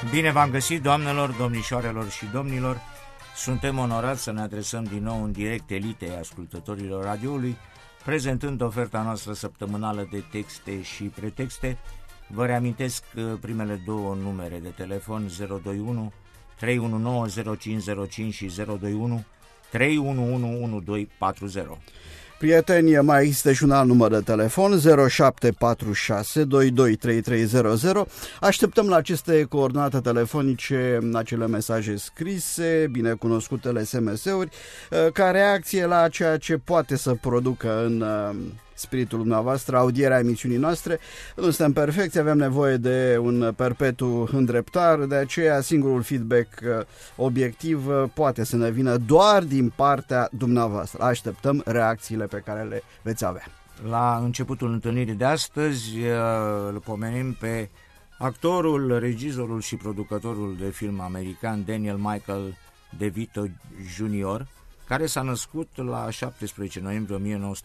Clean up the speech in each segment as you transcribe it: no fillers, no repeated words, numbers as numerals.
Bine v-am găsit, doamnelor, domnișoarelor și domnilor. Suntem onorați să ne adresăm din nou în direct elitei ascultătorilor radioului, prezentând oferta noastră săptămânală de texte și pretexte. Vă reamintesc primele două numere de telefon: 021 319 0505 și 021 311 1240. Prieteni, mai există și un alt număr de telefon, 0746 223300. Așteptăm la aceste coordonate telefonice acele mesaje scrise, binecunoscutele SMS-uri, ca reacție la ceea ce poate să producă în spiritul dumneavoastră audierea emisiunii noastre. Nu suntem perfecți, avem nevoie de un perpetu îndreptar, de aceea singurul feedback obiectiv poate să ne vină doar din partea dumneavoastră. Așteptăm reacțiile pe care le veți avea. La începutul întâlnirii de astăzi îl pomenim pe actorul, regizorul și producătorul de film american Daniel Michael DeVito Jr., care s-a născut la 17 noiembrie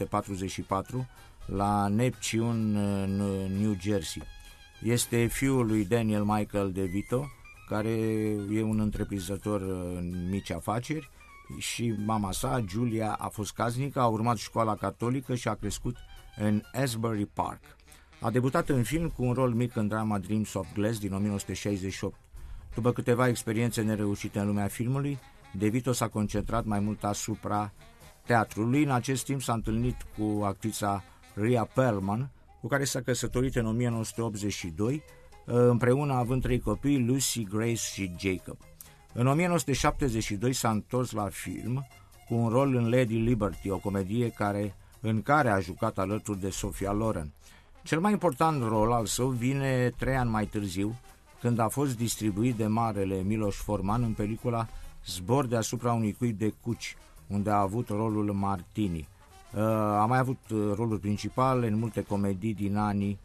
1944 la Neptune, New Jersey. Este fiul lui Daniel Michael DeVito, care e un întreprinzător în mici afaceri, și mama sa, Julia, a fost casnică, a urmat școala catolică și a crescut în Asbury Park. A debutat în film cu un rol mic în drama Dreams of Glass din 1968. După câteva experiențe nereușite în lumea filmului, DeVito s-a concentrat mai mult asupra teatrului. În acest timp s-a întâlnit cu actrița Rhea Perlman, cu care s-a căsătorit în 1982, împreună având 3 copii, Lucy, Grace și Jacob. În 1972 s-a întors la film cu un rol în Lady Liberty, o comedie în care a jucat alături de Sophia Loren. Cel mai important rol al său vine 3 ani mai târziu, când a fost distribuit de marele Miloš Forman în pelicula Zbor deasupra unui cuib de cuci, unde a avut rolul Martini. A mai avut roluri principale în multe comedii din anii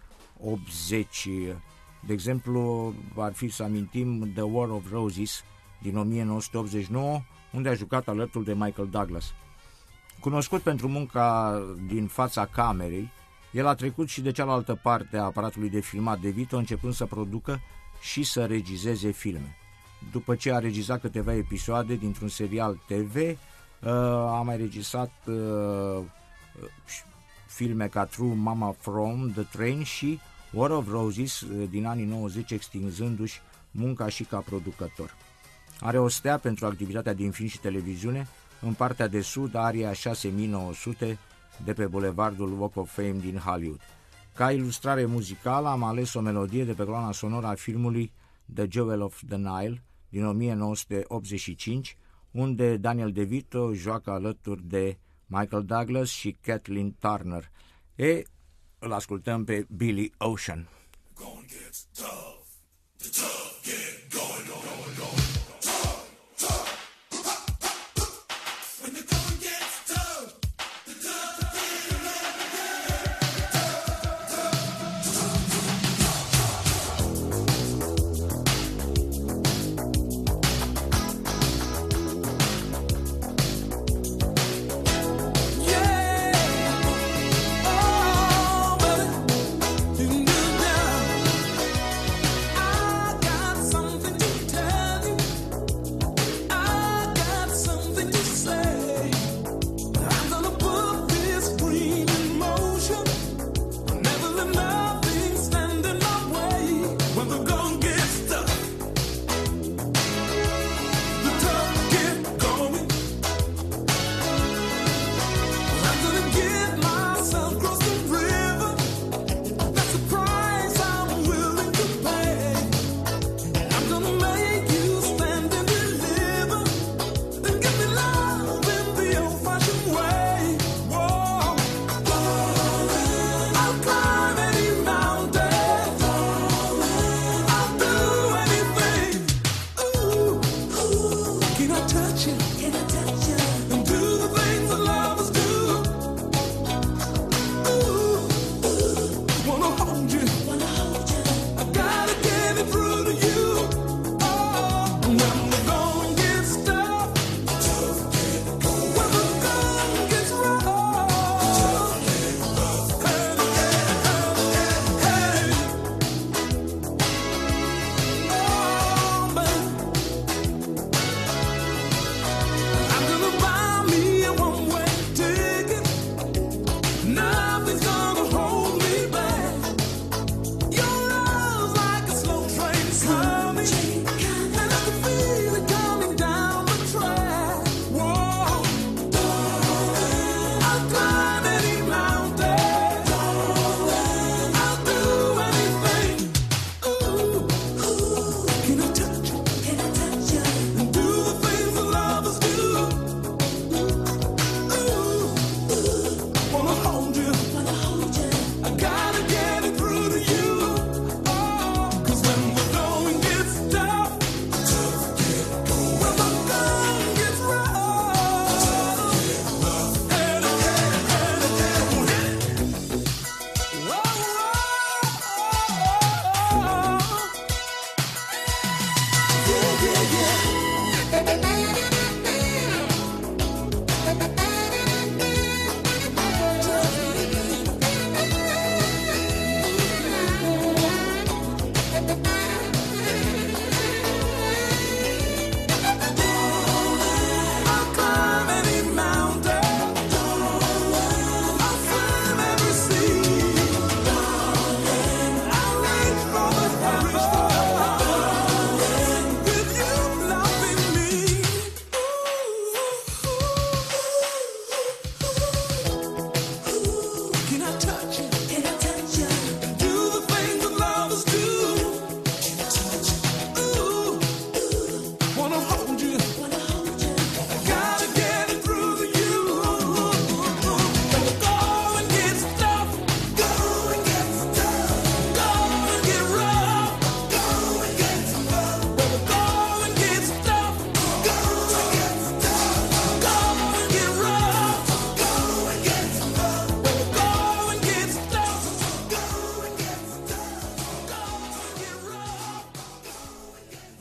80. De exemplu, ar fi să amintim The War of Roses din 1989, unde a jucat alături de Michael Douglas. Cunoscut pentru munca din fața camerei, el a trecut și de cealaltă parte a aparatului de filmat DeVito, începând să producă și să regizeze filme. După ce a regizat câteva episoade dintr-un serial TV, a mai regizat filme ca True Mama from the Train și War of Roses din anii 90, extinzându-și munca și ca producător. Are o stea pentru activitatea din film și televiziune în partea de sud, aria 6900 de pe bulevardul Walk of Fame din Hollywood. Ca ilustrare muzicală am ales o melodie de pe coloana sonoră a filmului The Jewel of the Nile din 1985, unde Daniel DeVito joacă alături de Michael Douglas și Kathleen Turner. Îl ascultăm pe Billy Ocean. Something to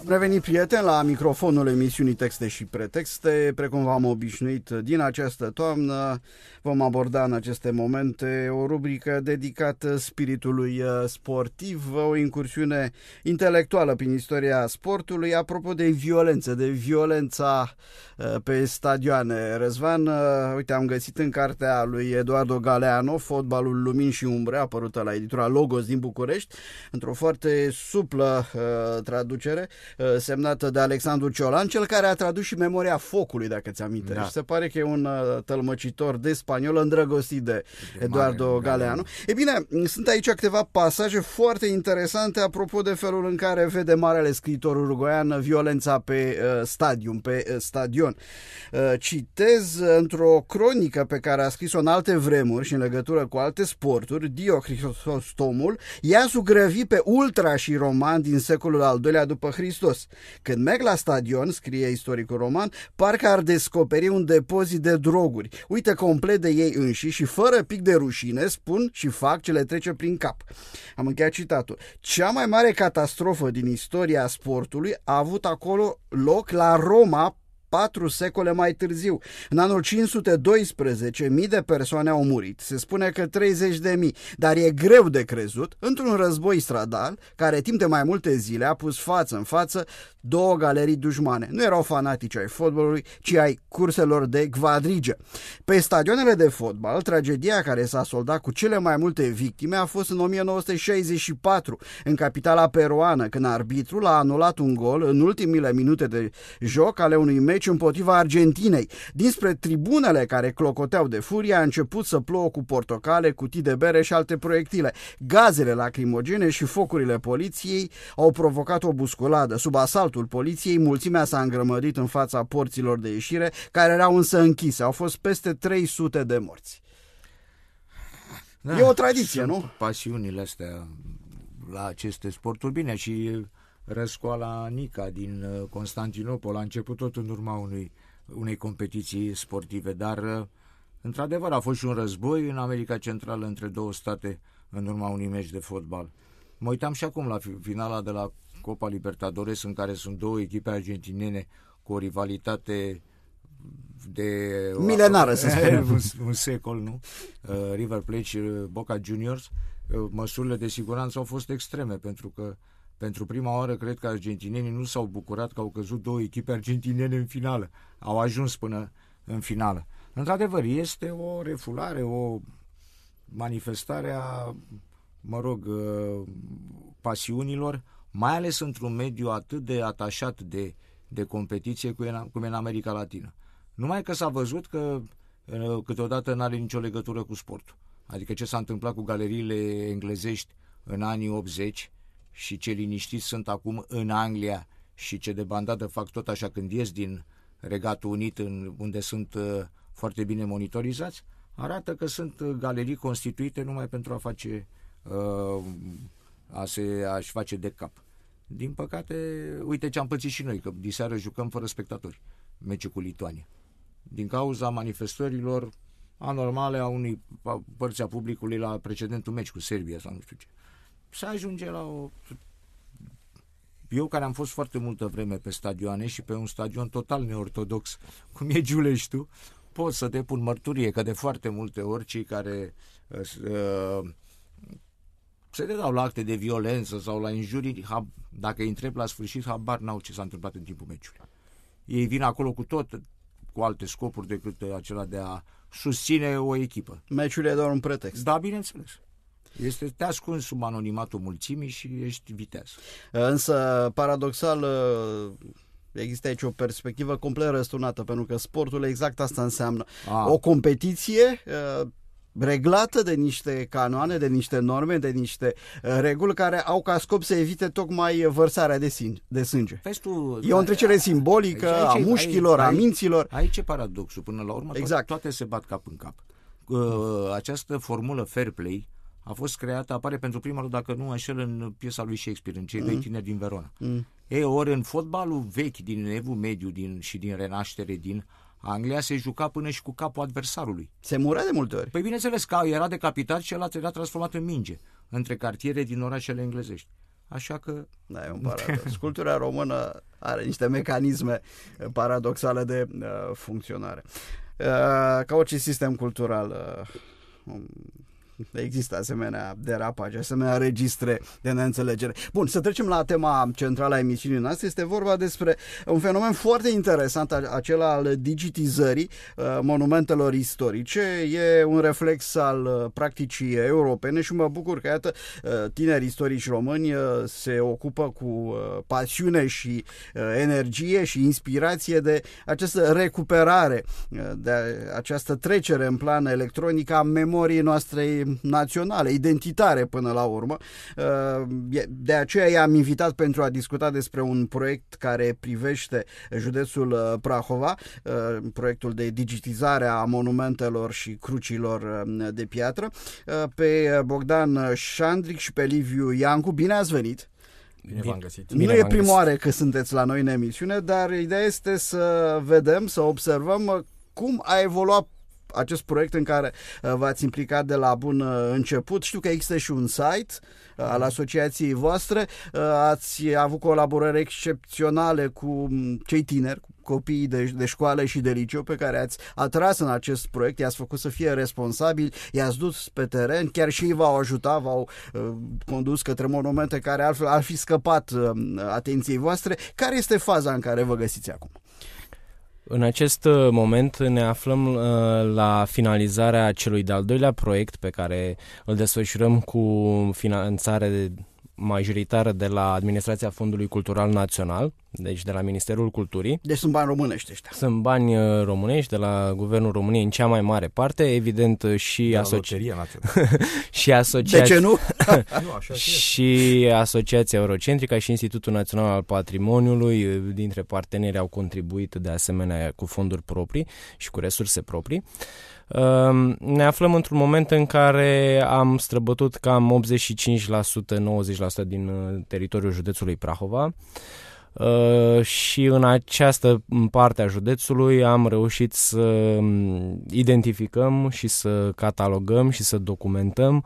Revenit, prieteni, la microfonul emisiunii Texte și Pretexte. Precum v-am obișnuit din această toamnă, vom aborda în aceste momente o rubrică dedicată spiritului sportiv, o incursiune intelectuală prin istoria sportului, apropo de violență, de violența pe stadioane. Răzvan, uite, am găsit în cartea lui Eduardo Galeano, Fotbalul, lumini și umbre, apărută la editura Logos din București, într-o foarte suplă traducere, semnată de Alexandru Ciolan, cel care a tradus și Memoria focului, dacă ți amintești. Da. Se pare că e un tălmăcitor de spaniol îndrăgostit de Eduardo Galeano. E bine, sunt aici câteva pasaje foarte interesante apropo de felul în care vede marele scriitor uruguaian violența pe stadion. Citez într-o cronică pe care a scris-o în alte vremuri și în legătură cu alte sporturi, Dio Crisostomul i-a zugrăvit pe ultrașii romani din secolul al II-lea după Hristos. Când merg la stadion, scrie istoricul roman, parcă ar descoperi un depozit de droguri. Uită complet de ei înșiși și fără pic de rușine spun și fac ce le trece prin cap. Am încheiat citatul. Cea mai mare catastrofă din istoria sportului a avut acolo loc la Roma 4 secole mai târziu. În anul 512, mii de persoane au murit. Se spune că 30.000, dar e greu de crezut, într-un război stradal, care timp de mai multe zile a pus față în față două galerii dușmane. Nu erau fanatici ai fotbalului, ci ai curselor de quadrige. Pe stadionele de fotbal, tragedia care s-a soldat cu cele mai multe victime a fost în 1964, în capitala peruană, când arbitrul a anulat un gol în ultimile minute de joc ale unui meci împotriva Argentinei. Dinspre tribunele care clocoteau de furie a început să plouă cu portocale, cutii de bere și alte proiectile. Gazele lacrimogene și focurile poliției au provocat o busculadă. Sub asaltul poliției, mulțimea s-a îngrămădit în fața porților de ieșire, care erau însă închise. Au fost peste 300 de morți. Da, e o tradiție, nu? Pasiunile astea la aceste sporturi. Bine, și răscoala Nica din Constantinopol a început tot în urma unei competiții sportive, dar într-adevăr a fost și un război în America Centrală între două state în urma unui meci de fotbal. Mă uitam și acum la finala de la Copa Libertadores, în care sunt două echipe argentinene cu o rivalitate de milenară, să spunem. Un secol, nu? River Plate și Boca Juniors. Măsurile de siguranță au fost extreme, pentru că pentru prima oară cred că argentinenii nu s-au bucurat că au căzut două echipe argentinene în finală. Au ajuns până în finală. Într-adevăr, este o refulare, o manifestare a, pasiunilor, mai ales într-un mediu atât de atașat de competiție cum e în America Latină. Numai că s-a văzut că câteodată n-are nicio legătură cu sportul. Adică ce s-a întâmplat cu galeriile englezești în anii 80 și ce liniștiți sunt acum în Anglia și ce de bandadă fac tot așa când ies din Regatul Unit, unde sunt foarte bine monitorizați, arată că sunt galerii constituite numai pentru a-și face de cap. Din păcate, uite ce am pățit și noi, că diseară jucăm fără spectatori meciul cu Lituania. Din cauza manifestărilor anormale a unei părți a publicului la precedentul meci cu Serbia sau nu știu ce. Se ajunge la o... Eu care am fost foarte multă vreme pe stadioane și pe un stadion total neortodox, cum e Giuleștiu, pot să depun mărturie că de foarte multe ori cei care se dedau la acte de violență sau la injurii, dacă îi întreb la sfârșit, habar n-au ce s-a întâmplat în timpul meciului. Ei vin acolo cu alte scopuri decât acela de a susține o echipă. Meciul e doar un pretext. Da, bineînțeles. Te ascunzi sub anonimatul mulțimii și ești viteaz. Însă, paradoxal, există aici o perspectivă complet răsturnată, pentru că sportul exact asta înseamnă. O competiție reglată de niște canoane, de niște norme, de niște reguli care au ca scop să evite tocmai vărsarea de sânge. E o întrecere simbolică a mușchilor, a minților. Aici e paradoxul. Până la urmă, exact. Toate se bat cap în cap. Această formulă fair play a fost creată, apare pentru prima oară, dacă nu înșel, în piesa lui Shakespeare, în Cei doi tineri din Verona. Ori în fotbalul vechi din Evul Mediu și din Renaștere din Anglia se juca până și cu capul adversarului. Se murea de multe ori. Păi bineînțeles că era decapitat și el era transformat în minge între cartiere din orașele englezești. așa că... Da, e un paradox. Cultura română are niște mecanisme paradoxale de funcționare. Ca orice sistem cultural, există asemenea derapaje, asemenea registre de neînțelegere. Bun, să trecem la tema centrală a emisiunii noastre. Este vorba despre un fenomen foarte interesant, acela al digitizării monumentelor istorice. E un reflex al practicii europene și mă bucur că, iată, tineri istorici români se ocupă cu pasiune și energie și inspirație de această recuperare, de această trecere în plan electronic a memoriei noastre naționale, identitare până la urmă. De aceea i-am invitat pentru a discuta despre un proiect care privește județul Prahova, proiectul de digitizare a monumentelor și crucilor de piatră, pe Bogdan Șandric și pe Liviu Iancu. Bine ați venit! Bine v-am găsit. Nu e prima oară că sunteți la noi în emisiune, dar ideea este să vedem, să observăm cum a evoluat acest proiect în care v-ați implicat de la bun început. Știu că există și un site al asociației voastre. Ați avut colaborări excepționale cu cei tineri, cu copiii de școală și de liceu pe care ați atras în acest proiect, i-ați făcut să fie responsabili, i-ați dus pe teren, chiar și ei v-au ajutat, v-au condus către monumente care altfel ar fi scăpat atenției voastre. Care este faza în care vă găsiți acum? În acest moment ne aflăm la finalizarea celui de-al doilea proiect pe care îl desfășurăm cu finanțare majoritară de la Administrația Fondului Cultural Național, deci de la Ministerul Culturii. Deci sunt bani românești ăștia. Sunt bani românești de la Guvernul României în cea mai mare parte, evident și și asociația. De ce nu? Și Asociația Eurocentrica și Institutul Național al Patrimoniului, dintre parteneri, au contribuit de asemenea cu fonduri proprii și cu resurse proprii. Ne aflăm într-un moment în care am străbătut cam 85%-90% din teritoriul județului Prahova și în această parte a județului am reușit să identificăm și să catalogăm și să documentăm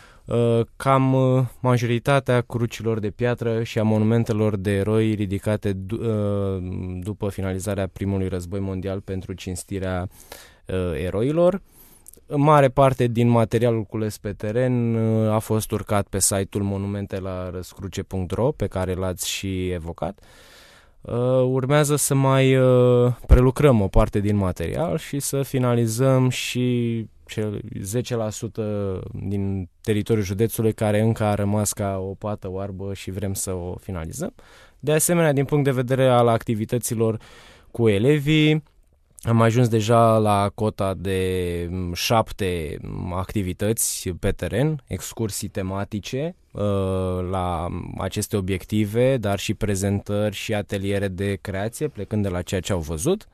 cam majoritatea crucilor de piatră și a monumentelor de eroi ridicate după finalizarea primului război mondial pentru cinstirea eroilor. Mare parte din materialul cules pe teren a fost urcat pe site-ul monumentelarăscruce.ro, pe care l-ați și evocat. Urmează să mai prelucrăm o parte din material și să finalizăm și cel 10% din teritoriul județului care încă a rămas ca o pată oarbă și vrem să o finalizăm. De asemenea, din punct de vedere al activităților cu elevii, am ajuns deja la cota de 7 activități pe teren, excursii tematice la aceste obiective, dar și prezentări și ateliere de creație, plecând de la ceea ce au văzut,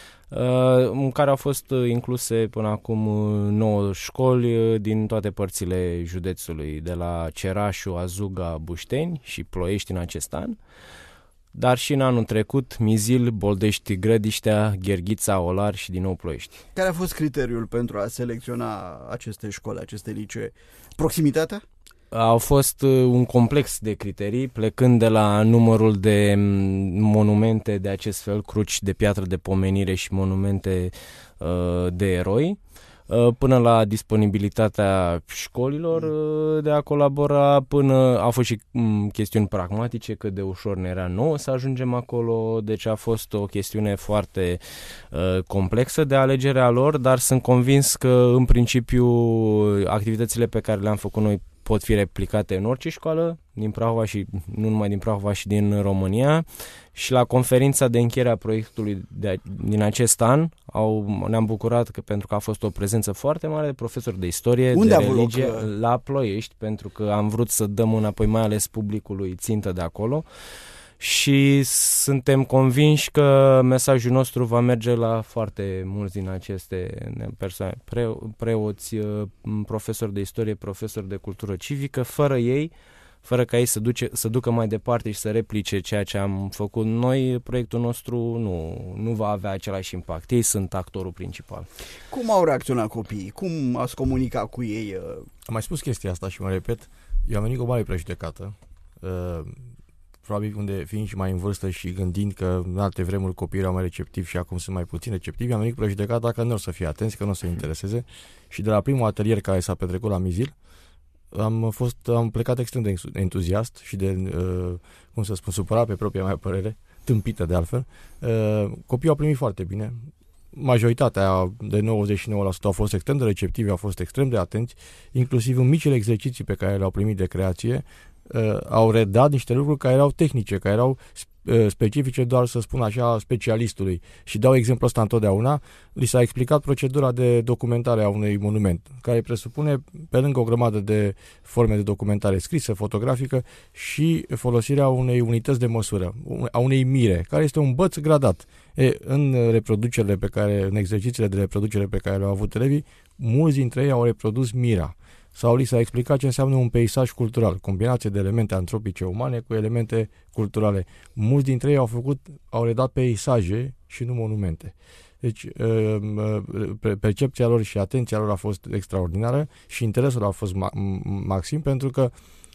în care au fost incluse până acum 9 școli din toate părțile județului, de la Cerașu, Azuga, Bușteni și Ploiești în acest an, dar și în anul trecut Mizil, Boldești, Grădiștea, Gherghița, Olar și din nou Ploiești. Care a fost criteriul pentru a selecționa aceste școli, aceste licee? Proximitatea? Au fost un complex de criterii, plecând de la numărul de monumente de acest fel, cruci de piatră de pomenire și monumente de eroi, până la disponibilitatea școlilor de a colabora, până au fost și chestiuni pragmatice, cât de ușor ne era nouă să ajungem acolo, deci a fost o chestiune foarte complexă de alegerea lor, dar sunt convins că în principiu activitățile pe care le-am făcut noi pot fi replicate în orice școală din Prahova și nu numai din Prahova și din România. Și la conferința de încheiere a proiectului din acest an ne-am bucurat pentru că a fost o prezență foarte mare de profesori de istorie, de religie la Ploiești, pentru că am vrut să dăm înapoi mai ales publicului țintă de acolo. Și suntem convinși că mesajul nostru va merge la foarte mulți din aceste persoane, preoți, profesori de istorie, profesori de cultură civică. Fără ca ei să ducă mai departe și să replice ceea ce am făcut noi, proiectul nostru nu va avea același impact. Ei sunt actorul principal. Cum au reacționat copiii? Cum ați comunicat cu ei? Am mai spus chestia asta și mă repet. Eu am venit cu o mare prejudecată. probabil unde fiind și mai în vârstă și gândind că în alte vremuri copiii erau mai receptivi și acum sunt mai puțin receptivi, am venit cu prejudecata că nu o să fie atenți, că nu o să intereseze și de la primul atelier care s-a petrecut la Mizil am plecat extrem de entuziast și de, supărat pe propria mea părere, tâmpită de altfel. Copiii au primit foarte bine. Majoritatea de 99% au fost extrem de receptivi, au fost extrem de atenți, inclusiv în micile exerciții pe care le-au primit de creație, au redat niște lucruri care erau tehnice, care erau specifice doar, să spun așa, specialistului. Și dau exemplu ăsta întotdeauna, li s-a explicat procedura de documentare a unui monument, care presupune, pe lângă o grămadă de forme de documentare scrisă, fotografică, și folosirea unei unități de măsură, a unei mire, care este un băț gradat. În exercițiile de reproducere pe care le-au avut elevii, mulți dintre ei au reprodus mira. Sau li s-a explicat ce înseamnă un peisaj cultural, combinație de elemente antropice umane cu elemente culturale. Mulți dintre ei au redat peisaje și nu monumente. Deci percepția lor și atenția lor a fost extraordinară și interesul a fost maxim, pentru că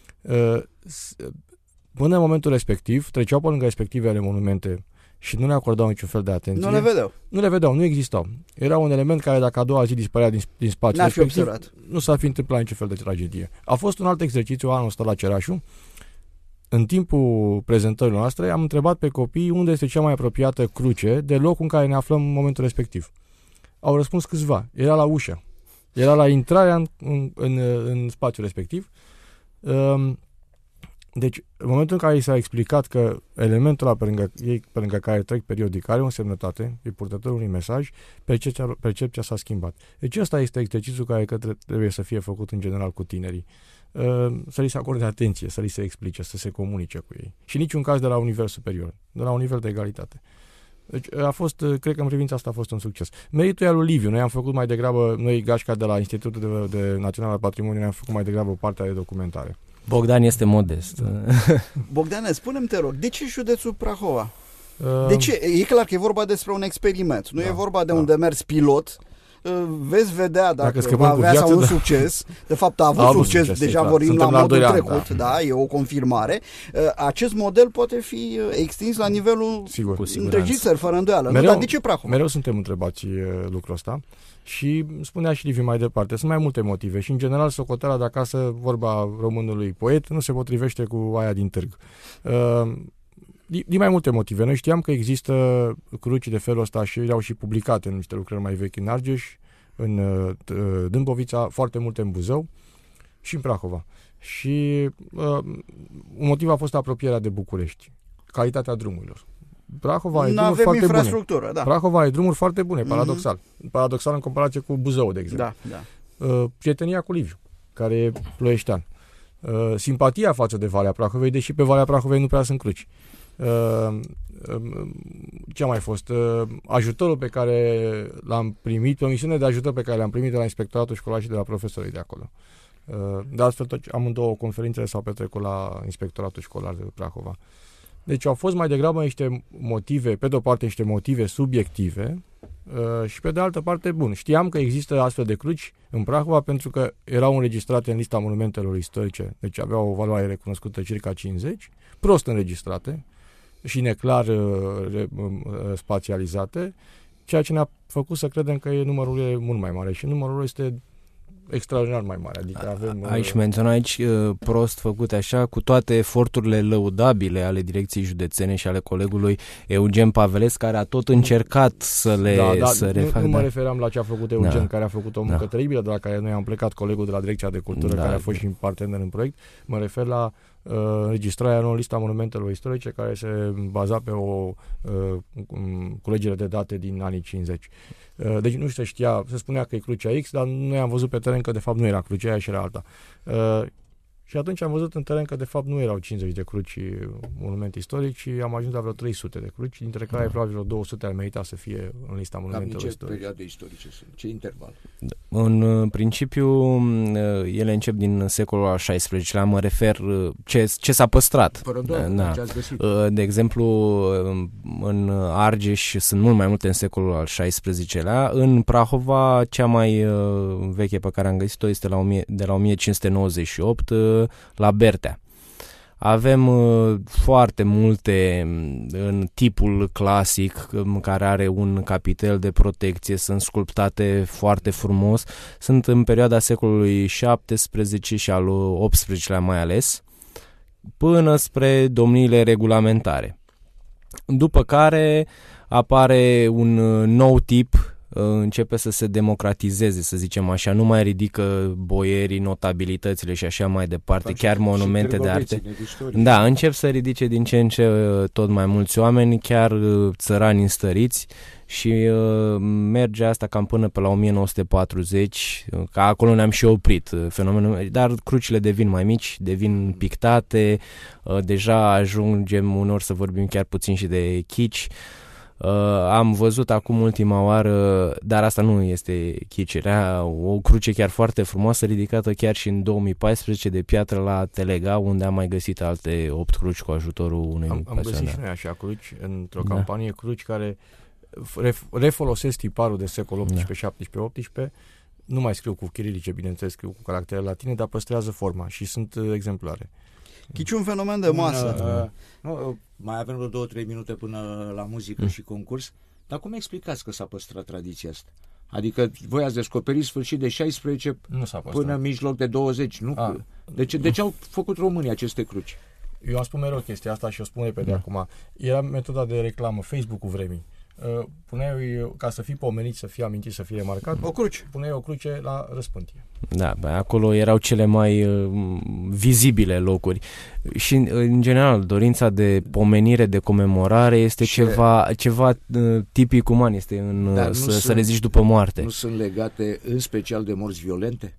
până în momentul respectiv treceau pe lângă respectivele monumente și nu le acordau niciun fel de atenție. Nu le vedeau, nu existau. Era un element care, dacă a doua zi dispărea din spațiu respectiv, nu s-a fi întâmplat niciun fel de tragedie. A fost un alt exercițiu anul ăsta la Cerașu. În timpul prezentării noastre am întrebat pe copii unde este cea mai apropiată cruce de locul în care ne aflăm în momentul respectiv. Au răspuns câțiva. Era la ușă. Era la intrarea în spațiul respectiv. Deci, în momentul în care i s-a explicat că elementul ăla pe lângă care trec periodic are o însemnătate, e purtătorul unui mesaj, percepția s-a schimbat. Deci ăsta este exercițiul care trebuie să fie făcut în general cu tinerii. Să li se acorde atenție, să li se explice, să se comunice cu ei. Și niciun caz de la un nivel superior, de la un nivel de egalitate. Deci cred că în privința asta a fost un succes. Meritul e al lui Liviu. Noi gașca de la Institutul Național al Patrimoniului, am făcut mai degrabă partea de documentare. Bogdan este modest. Bogdane, spune-mi, te rog, de ce județul Prahova? De ce? E clar că e vorba despre un experiment, nu e vorba de un demers pilot. Veți vedea dacă va avea sau un succes. De fapt a avut succes, deja vorbim la modul trecut, da, e o confirmare. Acest model poate fi extins la nivelul întregii țări, fără îndoială. Dar de ce Prahova? Mereu suntem întrebați lucrul ăsta. Și spunea și Liviu mai departe, sunt mai multe motive și în general socoteala de acasă, vorba românului poet, nu se potrivește cu aia din târg. Din mai multe motive. Noi știam că există cruci de felul ăsta și erau și publicate în niște lucrări mai vechi în Argeș, în Dâmbovița, foarte multe în Buzău și în Prahova. Și un motiv a fost apropierea de București, calitatea drumurilor. Prahova are drumuri foarte bune. Da. Prahova are drumuri foarte bune, paradoxal. Paradoxal în comparație cu Buzău, de exemplu. Prietenia cu Liviu, care e ploieștean. Simpatia față de Valea Prahovei, deși pe Valea Prahovei nu prea sunt cruci. Ce a mai fost? Ajutorul pe care l-am primit, promisiune de ajutor pe care l-am primit de la Inspectoratul Școlar și de la profesorii de acolo. De altfel, amândouă conferințele s-au petrecut la Inspectoratul Școlar de Prahova. Deci au fost mai degrabă niște motive, pe de o parte niște motive subiective și pe de altă parte, bun, știam că există astfel de cruci în Prahova pentru că erau înregistrate în lista monumentelor istorice, deci aveau o valoare recunoscută circa 50, prost înregistrate și neclar spațializate, ceea ce ne-a făcut să credem că numărul e mult mai mare și numărul este extraordinar mai mare. Adică avem, aici menționa prost făcute așa, cu toate eforturile lăudabile ale Direcției Județene și ale colegului Eugen Pavelesc, care a tot încercat să le refacă. Nu mă referam la ce a făcut Eugen, care a făcut o muncă teribilă, de la care noi am plecat, colegul de la Direcția de Cultură, care a fost și partener în proiect. Mă refer la înregistrarea în lista monumentelor istorice, care se baza pe o culegere de date din anii 50. Deci nu se știa, se spunea că e crucea X, dar noi am văzut pe teren că de fapt nu era crucea aia și era alta. Și atunci am văzut în teren că de fapt nu erau 50 de cruci monumente istorici, ci am ajuns la vreo 300 de cruci, dintre care probabil vreo 200 ar merita să fie în lista monumentelor istorice. Cam ce perioade istorice sunt? Ce interval? În principiu, ele încep din secolul al XVI-lea, mă refer ce s-a păstrat. Ce ați găsit? De exemplu, în Argeș sunt mult mai multe în secolul al XVI-lea. În Prahova, cea mai veche pe care am găsit-o este de la 1598, la Bertea. Avem foarte multe în tipul clasic, care are un capitel de protecție, sunt sculptate foarte frumos, sunt în perioada secolului XVII și al XVIII-lea mai ales, până spre domniile regulamentare. După care apare un nou tip, începe să se democratizeze, să zicem așa, nu mai ridică boierii, notabilitățile și așa mai departe, chiar monumente de arte. Da, încep să ridice din ce în ce tot mai mulți oameni, chiar țărani înstăriți, și merge asta cam până pe la 1940, că acolo ne-am și oprit fenomenul, dar crucile devin mai mici, devin pictate, deja ajungem uneori să vorbim chiar puțin și de kitsch. Am văzut acum ultima oară, dar asta nu este kitsch, era o cruce chiar foarte frumoasă, ridicată chiar și în 2014 de piatră la Telega, unde am mai găsit alte 8 cruci cu ajutorul unui Am găsit și noi așa cruci într-o campanie, cruci care refolosesc tiparul de secol 18-17-18, nu mai scriu cu chirilice, bineînțeles, scriu cu caractere latine, dar păstrează forma și sunt exemplare. Chici un fenomen de masă. Mai avem vreo 2-3 minute până la muzică și concurs, dar cum explicați că s-a păstrat tradiția asta? Adică voi ați descoperit sfârșit de 16 până mijloc de 20, nu? De ce au făcut românii aceste cruci? Eu am spus mereu chestia asta și o spun repede acum. Era metoda de reclamă, Facebook-ul vremii. Puneai, ca să fii pomenit, să fii amintit, să fii remarcat, puneai o cruce la răspântie. Da, acolo erau cele mai vizibile locuri și în general dorința de pomenire, de comemorare este ceva tipic uman, este să reziști după moarte. Nu sunt legate în special de morți violente?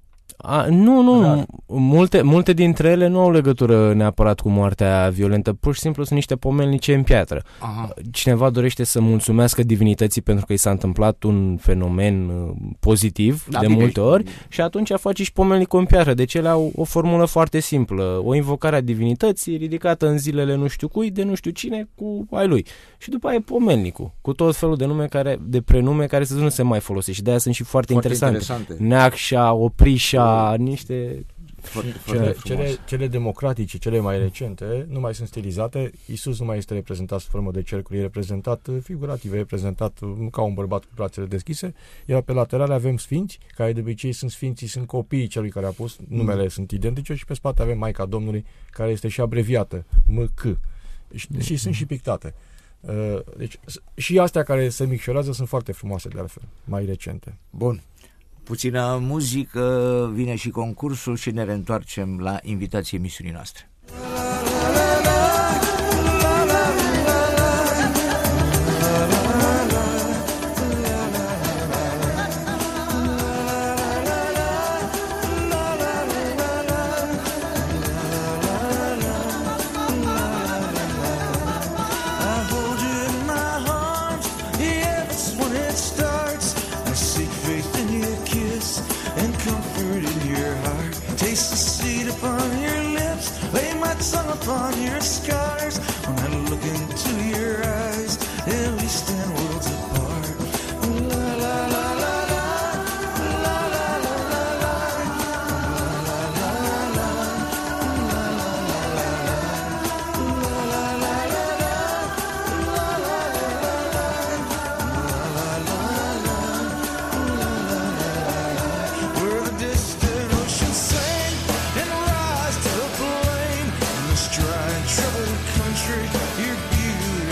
Nu. Multe dintre ele nu au legătură neapărat cu moartea violentă, pur și simplu sunt niște pomelnice în piatră. Aha. Cineva dorește să mulțumească divinității pentru că i s-a întâmplat un fenomen pozitiv de multe ori și atunci face și pomelnicul în piatră. Deci ele au o formulă foarte simplă, o invocare a divinității ridicată în zilele nu știu cui, de nu știu cine, cu ai lui. Și după aia e pomelnicul, cu tot felul de prenume care nu se mai folosește și de-aia sunt și foarte interesante. Neacșa, Oprișa, niște... Cele democratice, cele mai recente, nu mai sunt stilizate. Iisus nu mai este reprezentat sub formă de cercuri, e reprezentat figurativ, e reprezentat ca un bărbat cu brațele deschise, iar pe laterale avem sfinți, care de obicei sunt sfinții, sunt copiii celui care a pus, numele sunt identice, și pe spate avem Maica Domnului, care este și abreviată, M.C. Și sunt și pictate. Deci și astea care se micșorează sunt foarte frumoase, de altfel, mai recente. Bun. Puțină muzică, vine și concursul și ne reîntoarcem la invitații emisiunii noastre. Upon your scars, when I look into your eyes, and we stand worlds apart. La la la la la, la la la la la, la la la la, la la la la la. Where the distant ocean sang and rise to the flame. Dry and troubled country, your beauty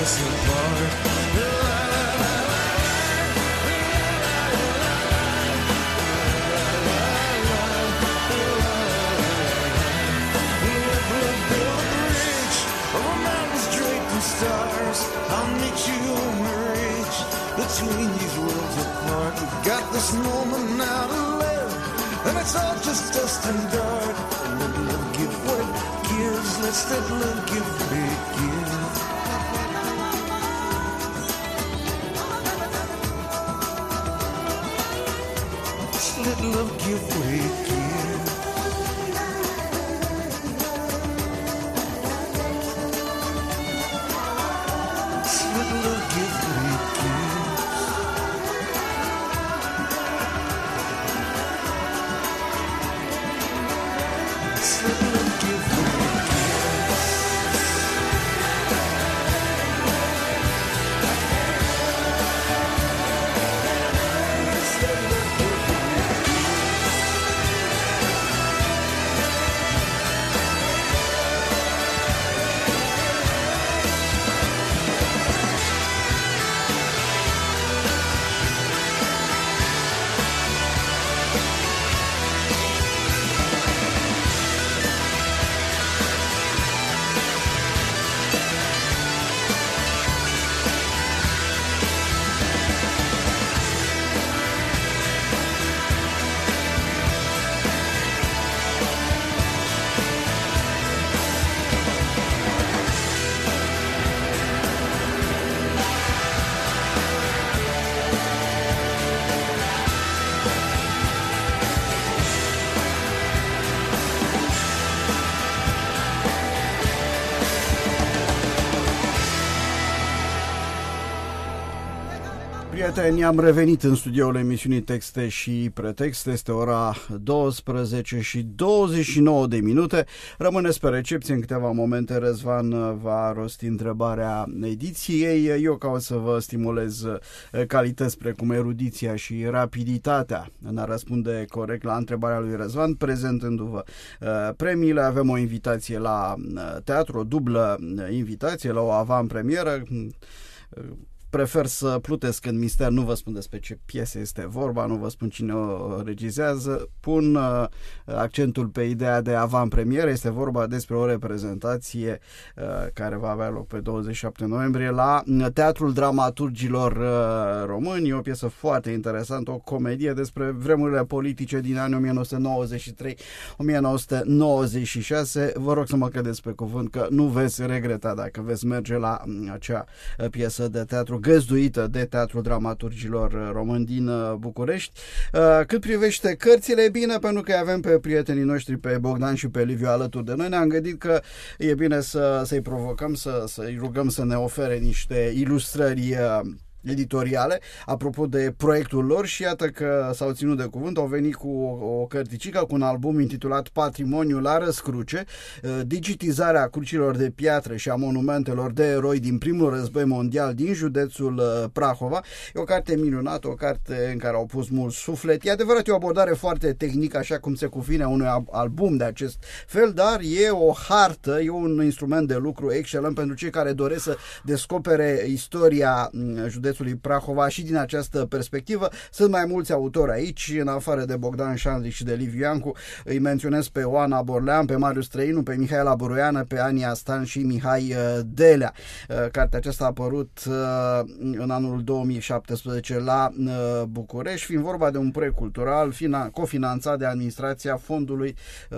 us apart. Stars, I'll meet you on the ridge between these worlds apart. We've got this moment now to live, and it's all just dust and dark. Let love give what it gives. Let's let love give what it gives. Let's let love give what it gives. Prieteni, am revenit în studioul emisiunii Texte și Pretexte. Este ora 12 și 29 de minute. Rămâneți pe recepție, în câteva momente Răzvan va rosti întrebarea ediției. Eu caut să vă stimulez calități precum erudiția și rapiditatea în a răspunde corect la întrebarea lui Răzvan, prezentându-vă premiile. Avem o invitație la teatru, o dublă invitație la o avantpremieră. Prefer să plutesc în mister, nu vă spun despre ce piese este vorba, nu vă spun cine o regizează, pun accentul pe ideea de avantpremieră. Este vorba despre o reprezentație care va avea loc pe 27 noiembrie la Teatrul Dramaturgilor Români, o piesă foarte interesantă, o comedie despre vremurile politice din anii 1993-1996. Vă rog să mă credeți pe cuvânt că nu veți regreta dacă veți merge la acea piesă de teatru găzduită de Teatrul Dramaturgilor Români din București. Cât privește cărțile, e bine, pentru că avem pe prietenii noștri, pe Bogdan și pe Liviu alături de noi, ne-am gândit că e bine să-i provocăm, să-i rugăm să ne ofere niște ilustrări editoriale apropo de proiectul lor și iată că s-au ținut de cuvânt, au venit cu o cărticică, cu un album intitulat Patrimoniul la răscruce, digitizarea crucilor de piatră și a monumentelor de eroi din primul război mondial din județul Prahova. E o carte minunată, o carte în care au pus mult suflet. E adevărat, e o abordare foarte tehnică, așa cum se cuvine unui album de acest fel, dar e o hartă, e un instrument de lucru excelent pentru cei care doresc să descopere istoria județului Prahova și din această perspectivă. Sunt mai mulți autori aici, în afară de Bogdan Șandric și de Liviu Iancu. Îi menționez pe Oana Borlean, pe Marius Trăinu, pe Mihaela Buruiană, pe Ania Stan și Mihai Delea. Cartea aceasta a apărut în anul 2017 la București, fiind vorba de un proiect cultural cofinanțat de administrația Fondului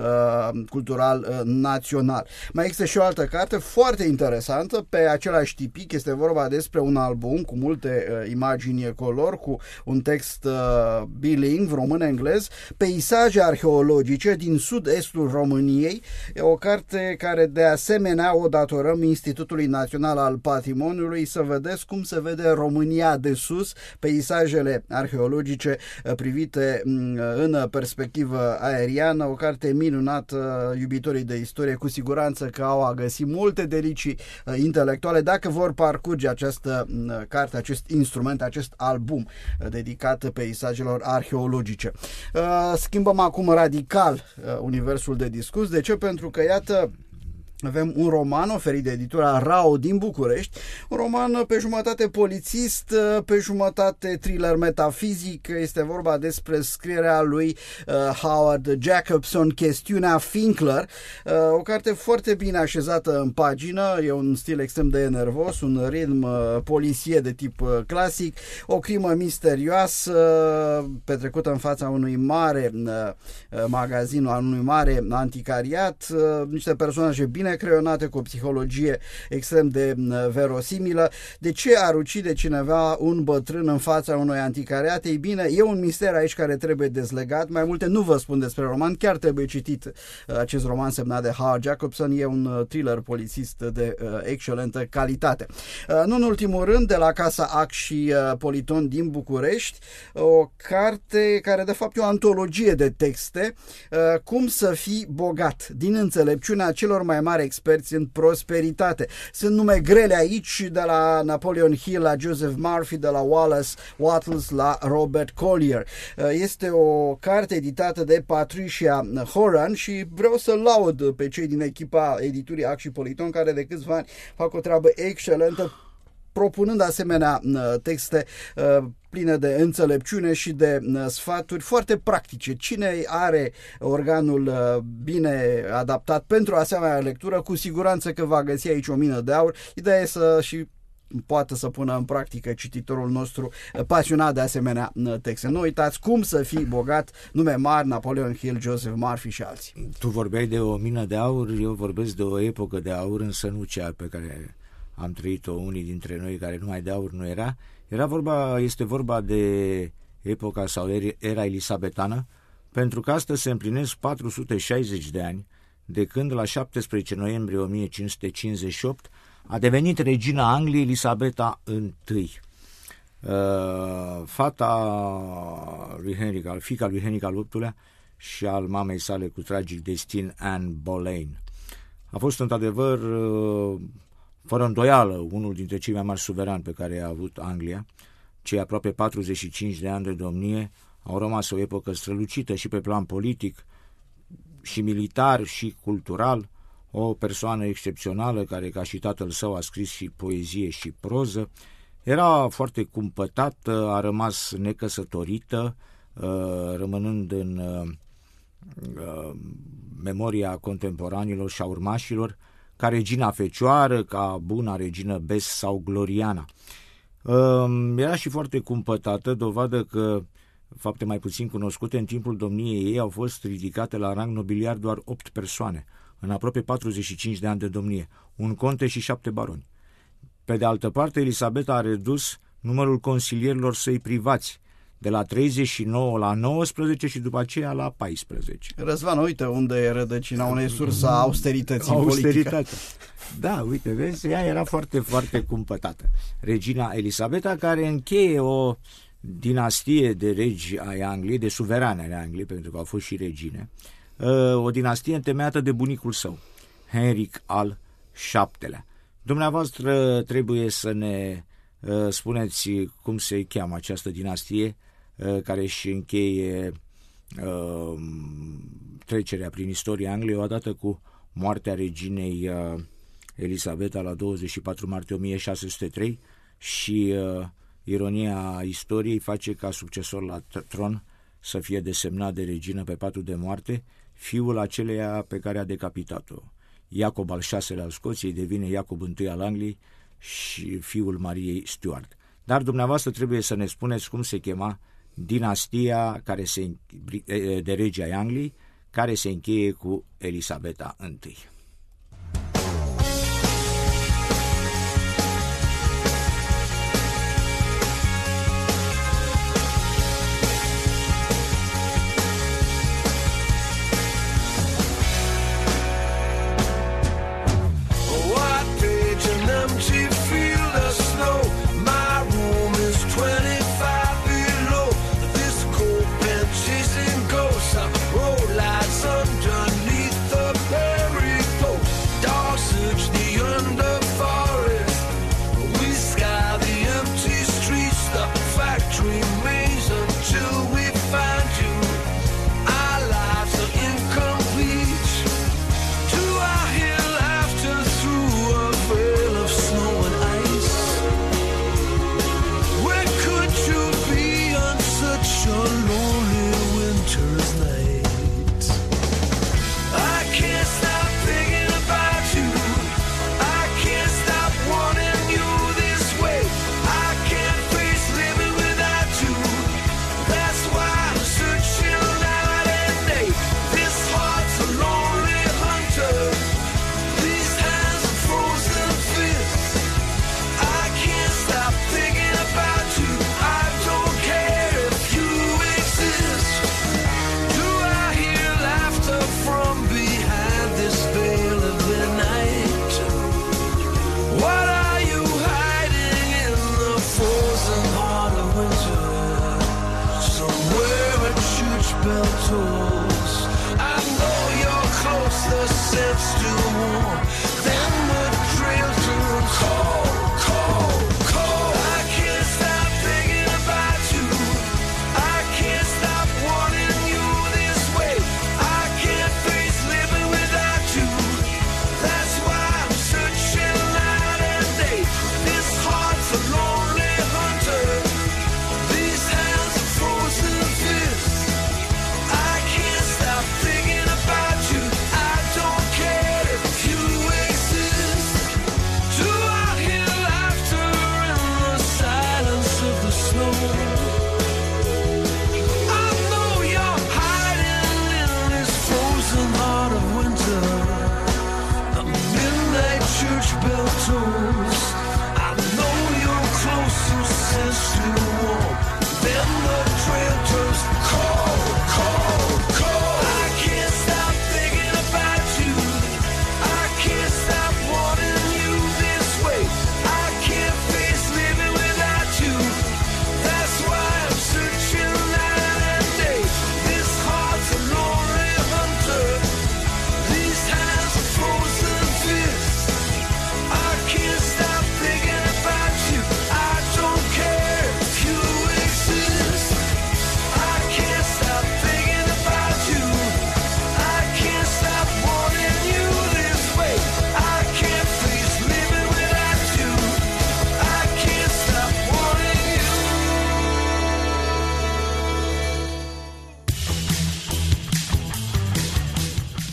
Cultural Național. Mai există și o altă carte foarte interesantă pe același tipic. Este vorba despre un album cu multe imagini color, cu un text bilingv, român-englez, peisaje arheologice din sud-estul României. E o carte care de asemenea o datorăm Institutului Național al Patrimoniului, să vedeți cum se vede România de sus, peisajele arheologice privite în perspectivă aeriană. O carte minunată, iubitorii de istorie cu siguranță că au a găsi multe delicii intelectuale dacă vor parcurge această carte, acest instrument, acest album dedicat peisajelor arheologice. Schimbăm acum radical universul de discurs. De ce? Pentru că, iată, avem un roman oferit de editura Rao din București, un roman pe jumătate polițist, pe jumătate thriller metafizic. Este vorba despre scrierea lui Howard Jacobson, Chestiunea Finkler, o carte foarte bine așezată în pagină, e un stil extrem de nervos, un ritm poliție de tip clasic, o crimă misterioasă petrecută în fața unui mare magazin, unui mare anticariat, niște personaje bine creionate cu o psihologie extrem de verosimilă. De ce ar ucide cineva un bătrân în fața unui anticariat? Ei bine, e un mister aici care trebuie dezlegat. Mai multe nu vă spun despre roman, chiar trebuie citit acest roman semnat de Howard Jacobson. E un thriller polițist de excelentă calitate. Nu în ultimul rând, de la Casa Ac și Politon din București, o carte care de fapt e o antologie de texte, Cum să fii bogat, din înțelepciunea celor mai mari experți în prosperitate. Sunt nume grele aici, de la Napoleon Hill la Joseph Murphy, de la Wallace Wattles la Robert Collier. Este o carte editată de Patricia Horan și vreau să laud pe cei din echipa editurii Ac și Politon, care de câțiva ani fac o treabă excelentă, propunând asemenea texte pline de înțelepciune și de sfaturi foarte practice. Cine are organul bine adaptat pentru asemenea lectură, cu siguranță că va găsi aici o mină de aur. Ideea e să și poate să pună în practică cititorul nostru pasionat de asemenea texte. Nu uitați, Cum să fii bogat, nume mari, Napoleon Hill, Joseph Murphy și alții. Tu vorbeai de o mină de aur, eu vorbesc de o epocă de aur, însă nu cea pe care am trăit-o unii dintre noi, care numai de aur nu era. Este vorba de epoca sau era elisabetană, pentru că astăzi se împlinesc 460 de ani de când, la 17 noiembrie 1558, a devenit regina Angliei Elisabeta I. Fata lui Henric, fiica lui Henric al VIII-lea și al mamei sale cu tragic destin, Anne Boleyn. A fost într-adevăr, fără îndoială, unul dintre cei mai mari suverani pe care a avut Anglia. Cei aproape 45 de ani de domnie au rămas o epocă strălucită și pe plan politic, și militar, și cultural. O persoană excepțională care, ca și tatăl său, a scris și poezie și proză. Era foarte cumpătată, a rămas necăsătorită, rămânând în memoria contemporanilor și a urmașilor, ca regina fecioară, ca buna regină Bess sau Gloriana. Era și foarte cumpătată, dovadă că fapte mai puțin cunoscute, în timpul domniei ei au fost ridicate la rang nobiliar doar 8 persoane, în aproape 45 de ani de domnie, un conte și 7 baroni. Pe de altă parte, Elisabeta a redus numărul consilierilor săi privați, de la 39 la 19 și după aceea la 14. Răzvan, uite unde e rădăcina unei surse a austerității politică. Da, uite, vezi, ea era foarte, foarte cumpătată. Regina Elisabeta, care încheie o dinastie de regi ai Angliei, de suverane ale Angliei, pentru că au fost și regine, o dinastie întemeiată de bunicul său, Henric al VII-lea. Dumneavoastră trebuie să ne spuneți cum se cheamă această dinastie care își încheie trecerea prin istoria Angliei odată cu moartea reginei Elisabeta la 24 martie 1603 și ironia istoriei face ca succesor la tron să fie desemnat de regină pe patul de moarte fiul aceleia pe care a decapitat-o. Iacob al VI-lea al Scoției devine Iacob I al Angliei și fiul Mariei Stuart. Dar dumneavoastră trebuie să ne spuneți cum se chema dinastia de regi ai Angliei, care se încheie cu Elisabeta I. Chasing ghosts, road lights underneath the berry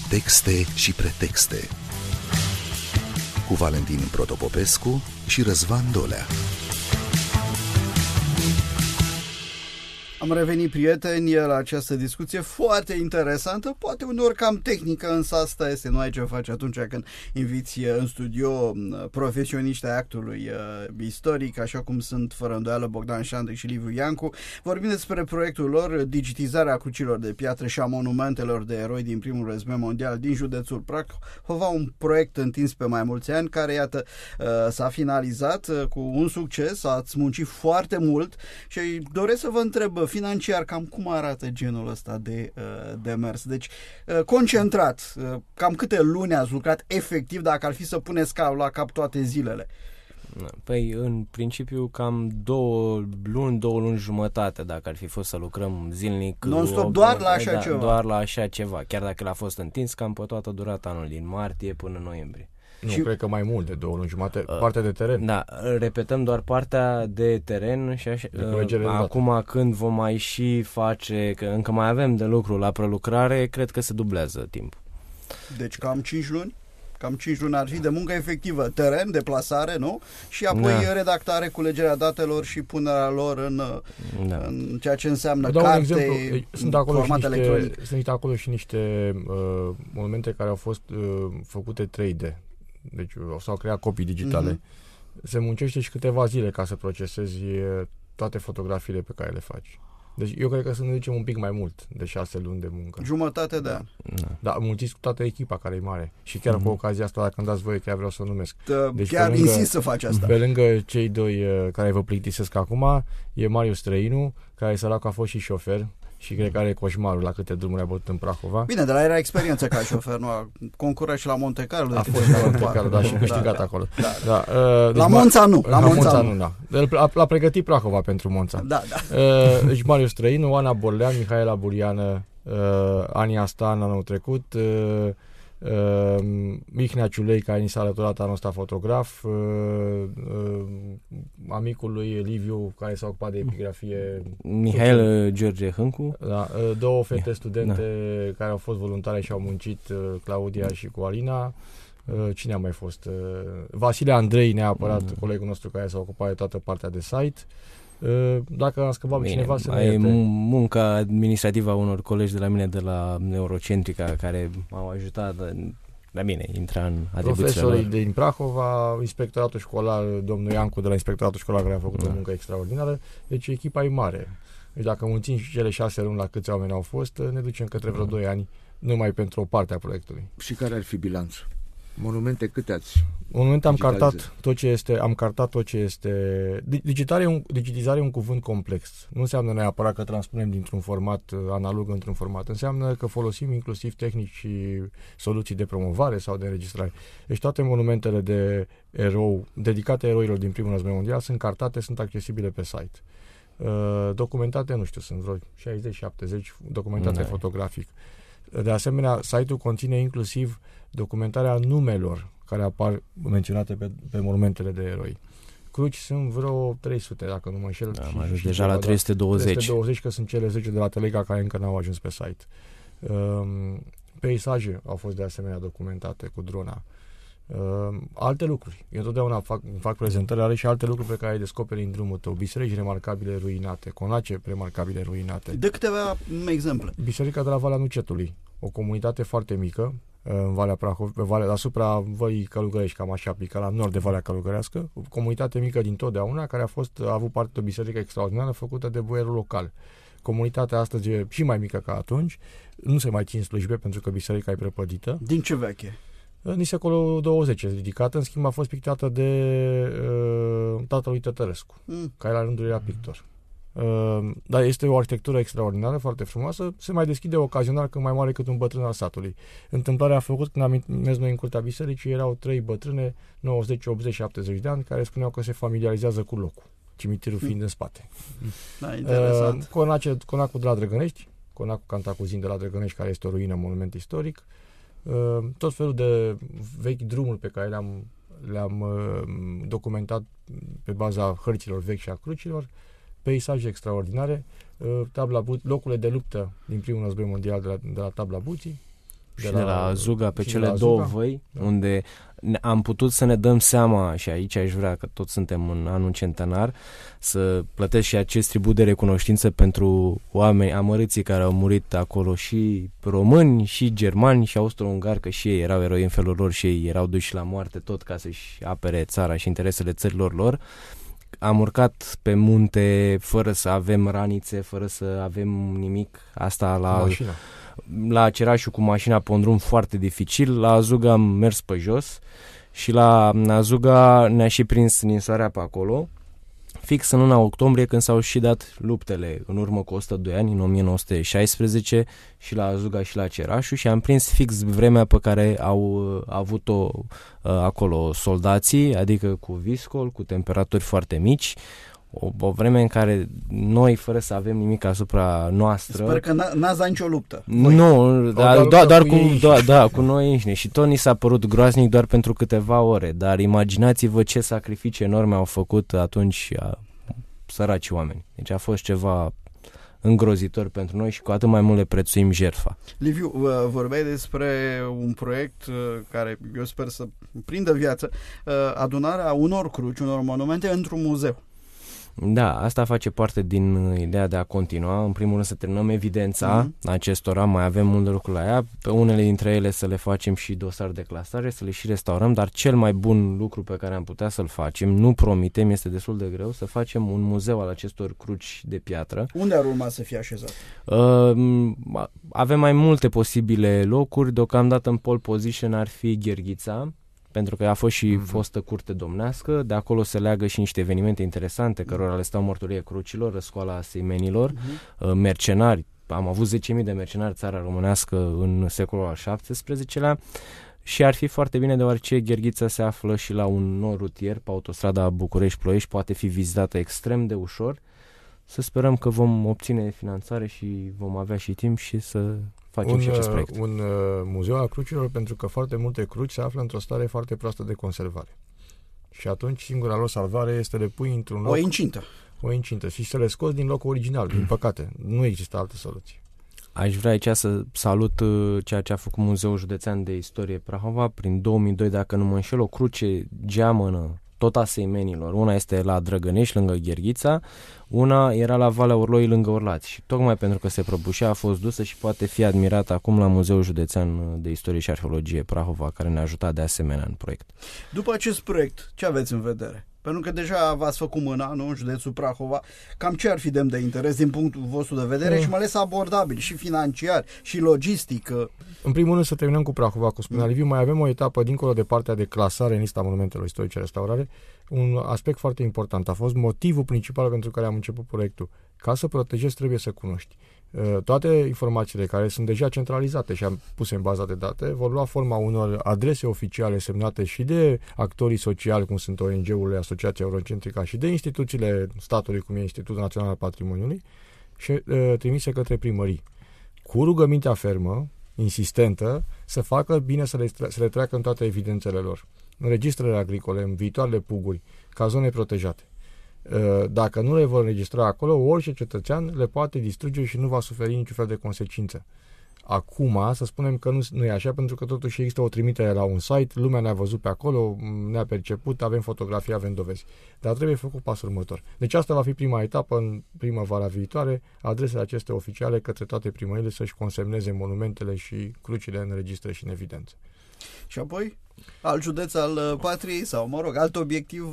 Texte și pretexte cu Valentin Protopopescu și Răzvan Dolea. Am revenit, prieteni, la această discuție foarte interesantă, poate uneori cam tehnică, însă asta este, nu ai ce face atunci când inviți în studio profesioniști ai actului istoric, așa cum sunt fără îndoială Bogdan Șandric și Liviu Iancu. Vorbim despre proiectul lor, digitizarea crucilor de piatră și a monumentelor de eroi din primul război mondial din județul Prahova, un proiect întins pe mai mulți ani, care, iată, s-a finalizat cu un succes, ați muncit foarte mult și doresc să vă întreb financiar, cam cum arată genul ăsta de demers? Deci, concentrat, cam câte luni ați lucrat efectiv, dacă ar fi să puneți la cap toate zilele? Păi, în principiu, cam 2 luni jumătate, dacă ar fi fost să lucrăm zilnic. Non-stop, doar la așa ceva? Doar la așa ceva, chiar dacă l-a fost întins cam pe toată durata anului, din martie până noiembrie. Nu, cred că mai mult de 2 luni jumate, partea de teren. Da, repetăm doar partea de teren și așa. Acum când vom mai și face, că încă mai avem de lucru la prelucrare, cred că se dublează timpul. Deci cam 5 luni? Cam 5 luni ar fi de muncă efectivă, teren, deplasare, nu? Și apoi redactare, culegerea datelor și punerea lor în ceea ce înseamnă carte, format electronic. Sunt acolo și niște monumente care au fost făcute 3D. Deci s-au creat copii digitale. Se muncește și câteva zile ca să procesezi toate fotografiile pe care le faci. Deci eu cred că să ne ducem un pic mai mult de 6 luni de muncă. Jumătate de an. Da, mulțiți cu toată echipa care e mare. Și chiar cu ocazia asta, dacă îmi dați voie, chiar vreau să o numesc. Deci chiar insist să faci asta. Pe lângă cei doi care vă plictisesc acum, e Marius Străinu, care săracul a fost și șofer. Și cred că are coșmarul la câte drumuri a bătut în Prahova. Bine, dar era experiență ca șofer, nu? A concurat și la Monte Carlo. A fost la Monte Carlo, da, și câștigat acolo. Da. La Monța nu. La Monța nu, da. L-a pregătit Prahova pentru Monța. Da. Deci Marius Străinu, Ana Borlean, Mihaela Buriană, Ania Stan anul trecut, Mihnea Ciulei, care ni s-a alăturat anul ăsta fotograf, amicul lui Liviu, care s-a ocupat de epigrafie, Mihail George Hâncu, da, 2 fete studente care au fost voluntare și au muncit, Claudia și cu Alina. Cine a mai fost? Vasile Andrei, neapărat, colegul nostru care s-a ocupat de toată partea de site. Dacă am scăpat pe cineva, să ne ierte. Munca administrativă a unor colegi de la mine de la Neurocentrica, care m-au ajutat, la mine intra în atribuțiile lor. Profesorii din Prahova, inspectoratul școlar, domnul Iancu de la inspectoratul școlar, care a făcut o muncă extraordinară. Deci echipa e mare. Deci dacă mulțim și cele 6 luni la câți oameni au fost, ne ducem către vreo 2 ani, numai pentru o parte a proiectului. Și care ar fi bilanțul? Monumente câte ați? În moment am cartat tot ce este. Digitizare e un cuvânt complex. Nu înseamnă neapărat că transpunem dintr-un format analog într-un format. Înseamnă că folosim inclusiv tehnici și soluții de promovare sau de înregistrare. Deci toate monumentele de erou dedicate eroilor din primul război mondial sunt cartate, sunt accesibile pe site. Documentate, nu știu, sunt vreo 60-70 documentate fotografic. De asemenea, site-ul conține inclusiv documentarea numelor care apar menționate pe monumentele de eroi. Cruci sunt vreo 300, dacă nu mă înșel. Am ajuns deja la 320. 320, că sunt cele 10 de la Telega care încă n-au ajuns pe site. Peisaje au fost de asemenea documentate cu drona. Alte lucruri. Eu întotdeauna fac prezentări, are și alte lucruri pe care le descoperi în drumul tău. Biserici remarcabile ruinate, conace remarcabile ruinate. De câteva exemple. Biserica de la Valea Nucetului, o comunitate foarte mică, în Valea Prahova, deasupra Văii Călugărești, cam așa, pică la nord de Valea Călugărească, o comunitate mică din totdeauna, care a avut parte de o biserică extraordinară făcută de boierul local. Comunitatea astăzi e și mai mică ca atunci, nu se mai țin slujbe pentru că biserica e prăpădită. Din ce veche? Din secolul 20 ridicată, în schimb a fost pictată de tatălui Tătărescu, care la rândul era pictor. Dar este o arhitectură extraordinară, foarte frumoasă, se mai deschide ocazional când mai mare cât un bătrân al satului. Întâmplarea a făcut când am mers noi în curtea bisericii, erau 3 bătrâne, 90, 80, 70 de ani, care spuneau că se familiarizează cu locul, cimitirul fiind în spate. Da, interesant. Conacul de la Drăgănești, Conacul Cantacuzin de la Drăgănești, care este o ruină, monument istoric, tot felul de vechi drumuri pe care le-am documentat pe baza hărților vechi și a crucilor, peisaje extraordinare, locurile de luptă din primul război mondial de la Tabla Buții, și de la Azuga, pe și de cele la două Azuga, văi, da. unde am putut să ne dăm seama, și aici aș vrea, că toți suntem în anul centenar, să plătesc și acest tribut de recunoștință pentru oameni amărâții care au murit acolo, și români, și germani, și austro-ungari, că și ei erau eroi în felul lor și ei erau duși la moarte tot ca să-și apere țara și interesele țărilor lor. Am urcat pe munte fără să avem ranițe, fără să avem nimic, asta la Cerașu cu mașina pe un drum foarte dificil. La Azuga am mers pe jos și la Azuga ne-a și prins ninsoarea pe acolo, fix în luna octombrie, când s-au și dat luptele în urmă cu 102 ani, în 1916, și la Azuga și la Cerașu, și am prins fix vremea pe care au avut-o acolo soldații, adică cu viscol, cu temperaturi foarte mici, o vreme în care noi, fără să avem nimic asupra noastră... Sper că n-ați dat nicio luptă. Nu, doar cu noi înșine. Și tot ni s-a părut groaznic doar pentru câteva ore, dar imaginați-vă ce sacrificii enorme au făcut atunci săraci oameni. Deci a fost ceva îngrozitor pentru noi și cu atât mai mult le prețuim jertfa. Liviu, vorbeai despre un proiect care eu sper să prindă viață, adunarea unor cruci, unor monumente într-un muzeu. Da, asta face parte din ideea de a continua. În primul rând să terminăm evidența acestora, mai avem mult de lucru la ea, pe unele dintre ele să le facem și dosar de clasare, să le și restaurăm, dar cel mai bun lucru pe care am putea să-l facem, nu promitem, este destul de greu, să facem un muzeu al acestor cruci de piatră. Unde ar urma să fie așezat? Avem mai multe posibile locuri, deocamdată în pole position ar fi Gherghița, pentru că a fost și fostă curte domnească, de acolo se leagă și niște evenimente interesante, cărora le stau mărturie crucilor, răscoala seimenilor, mercenari, am avut 10.000 de mercenari țara românească în secolul al XVII-lea, și ar fi foarte bine deoarece Gherghița se află și la un nod rutier, pe autostrada București-Ploiești, poate fi vizitată extrem de ușor. Să sperăm că vom obține finanțare și vom avea și timp și să facem și acest proiect. Un muzeu al crucilor, pentru că foarte multe cruci se află într-o stare foarte proastă de conservare. Și atunci singura lor salvare este le pui într-un loc... O incintă și să le scoți din locul original, din păcate. Nu există altă soluție. Aș vrea aici să salut ceea ce a făcut Muzeul Județean de Istorie Prahova. Prin 2002, dacă nu mă înșel, o cruce geamănă tot a seimenilor. Una este la Drăgănești, lângă Gherghița, una era la Valea Orloi, lângă Orlați. Și tocmai pentru că se prăbușea, a fost dusă și poate fi admirată acum la Muzeul Județean de Istorie și Arheologie Prahova, care ne-a ajutat de asemenea în proiect. După acest proiect, ce aveți în vedere? Pentru că deja v-ați făcut mâna, nu, în județul Prahova. Cam ce ar fi de interes din punctul vostru de vedere și mai ales abordabil, și financiar, și logistic? În primul rând să terminăm cu Prahova, cum spunea Liviu, mai avem o etapă dincolo de partea de clasare în lista monumentelor istorice, restaurare. Un aspect foarte important, a fost motivul principal pentru care am început proiectul. Ca să protejezi trebuie să cunoști. Toate informațiile care sunt deja centralizate și am puse în baza de date vor lua forma unor adrese oficiale semnate și de actorii sociali, cum sunt ONG-urile, Asociația Eurocentrica, și de instituțiile statului, cum e Institutul Național al Patrimoniului, și trimise către primării. Cu rugămintea fermă, insistentă, să facă bine să le treacă în toate evidențele lor. În registrele agricole, în viitoarele puguri, ca zone protejate. Dacă nu le vor înregistra acolo, orice cetățean le poate distruge și nu va suferi niciun fel de consecință. Acum, să spunem că nu e așa, pentru că totuși există o trimitere la un site, lumea ne-a văzut pe acolo, ne-a perceput, avem fotografii, avem dovezi. Dar trebuie făcut pasul următor. Deci asta va fi prima etapă, în primăvara viitoare, adresele acestea oficiale către toate primările să-și consemneze monumentele și crucile în registre și în evidență. Și apoi, alt județ al patriei sau, mă rog, alt obiectiv...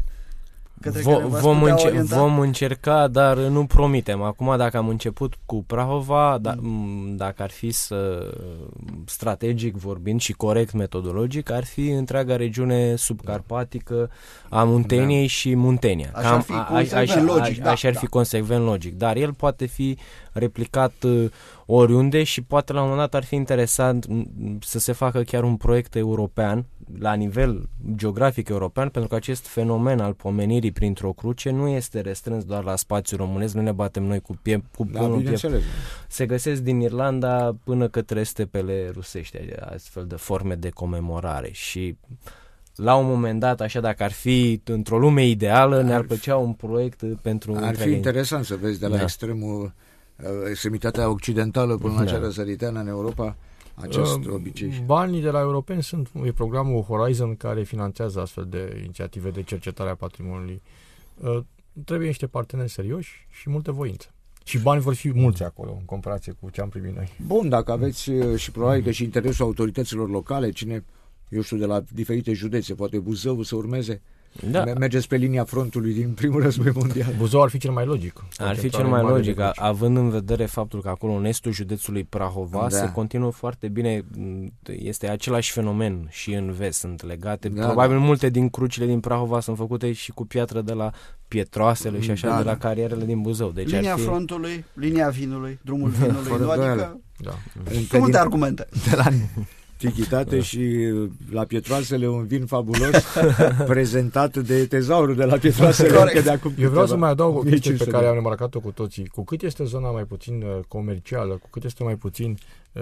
Vom încerca, dar nu promitem. Acum, dacă am început cu Prahova, dacă ar fi strategic vorbind și corect metodologic, ar fi întreaga regiune subcarpatică a Munteniei și Muntenia. Așa ar fi consecvent logic. Dar el poate fi replicat oriunde și poate la un moment dat ar fi interesant să se facă chiar un proiect european, la nivel geografic european, pentru că acest fenomen al pomenirii printr-o cruce nu este restrâns doar la spațiul românesc, nu ne batem noi cu pumnul piept. Se găsesc din Irlanda până către stepele rusești, astfel de forme de comemorare și la un moment dat, așa, dacă ar fi într-o lume ideală, ne-ar plăcea un proiect pentru... Ar fi interesant să vezi de la extremul extremitatea occidentală până la cea răsăriteană în Europa, acest obicei? Banii de la europeni e programul Horizon care finanțează astfel de inițiative de cercetare a patrimoniului. Trebuie niște parteneri serioși și multă voință. Și bani vor fi mulți acolo, în comparație cu ce am primit noi. Bun, dacă aveți și probabil că și interesul autorităților locale, cine, eu știu, de la diferite județe, poate Buzău să urmeze, mergeți pe linia frontului din primul război mondial. Buzău ar fi cel mai logic. Ar fi cel mai logic, având în vedere faptul că acolo în estul județului Prahova se continuă foarte bine, este același fenomen și în vest, sunt legate. Probabil multe din crucile din Prahova sunt făcute și cu piatră de la Pietroasele și așa de la carierele din Buzău. Deci linia frontului, linia vinului, drumul vinului, adică sunt multe argumente. De la Tichitate și la Pietroasele un vin fabulos prezentat de tezaurul de la Pietroasele. Eu vreau să mai adaug o chestie pe care am remarcat-o cu toții. Cu cât este zona mai puțin comercială, cu cât este mai puțin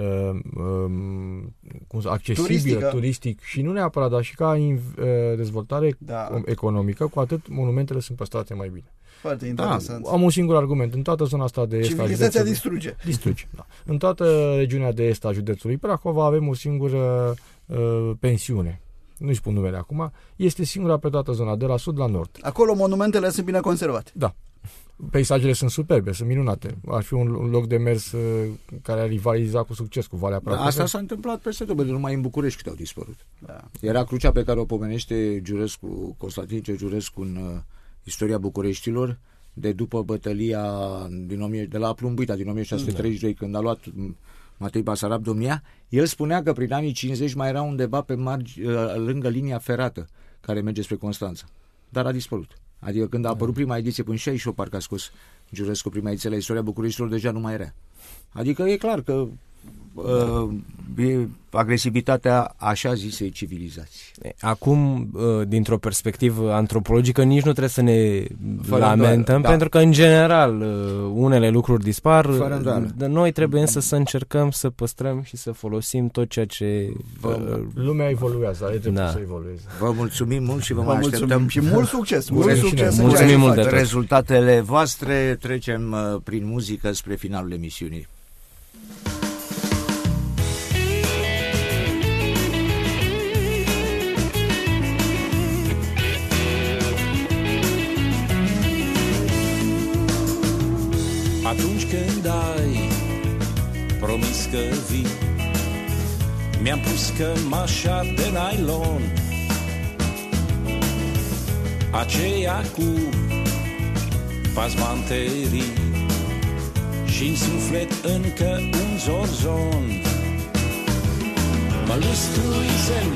accesibilă, turistic și nu neapărat, dar și ca dezvoltare economică, cu atât monumentele sunt păstrate mai bine. Foarte interesant. Am un singur argument. În toată zona asta de est civilizația distruge. Da. În toată regiunea de est a județului Prahova avem o singură pensiune. Nu-i spun numele acum. Este singura pe toată zona, de la sud la nord. Acolo monumentele sunt bine conservate. Da. Peisajele sunt superbe, sunt minunate. Ar fi un loc de mers care ar rivaliza cu succes cu Valea Prahovei. Asta s-a întâmplat peste tot, pentru numai în București câte au dispărut. Da. Era crucea pe care o pomenește Constantin Giurescu în Istoria Bucureștilor, de după bătălia de la Plumbuita din 1632, când a luat Matei Basarab domnia. El spunea că prin anii 50 mai era undeva pe lângă linia ferată care merge spre Constanța, dar a dispărut. Adică când a apărut prima ediție, până 68 parcă a scos Giurescu prima ediție la Istoria Bucureștilor, deja nu mai era. Adică e clar că agresivitatea așa zisei civilizații. Acum, dintr-o perspectivă antropologică, nici nu trebuie să ne lamentăm, pentru că, în general, unele lucruri dispar. Noi trebuie însă să încercăm să păstrăm și să folosim tot ceea ce... Lumea evoluează, are dreptul să evolueze. Vă mulțumim mult și vă mai așteptăm. Și mult succes! Mulțumim mult de tot. Rezultatele voastre. Trecem prin muzică spre finalul emisiunii. Atunci când ai promis că vii, mi-am pus cămașa de nylon, aceea cu pasmanterii și-n suflet încă un zorzon. Mă lustruisem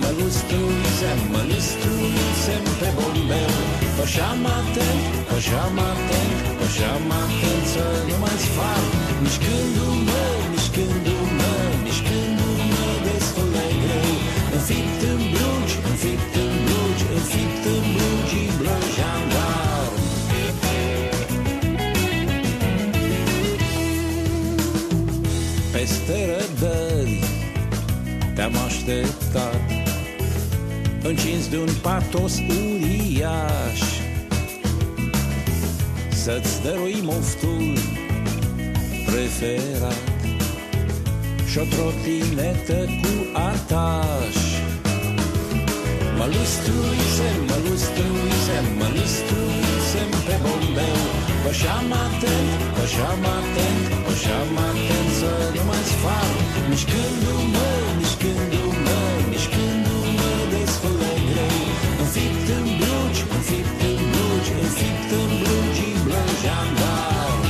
pe bombeu, pășeam atent, să nu mai sfar. Nici gândul-mă destul de greu, înfipt în blugi, blă jandarm. Peste rădări te-am așteptat, încins de un patos uriaș, să-ți dărui moftul preferat și-o trotinetă cu ataș. Mă lustruisem pe bombeu, pășeam atent, să nu mai sfar. Nici gândul-mă destul de greu, înfipt în blugi, blă jandarm.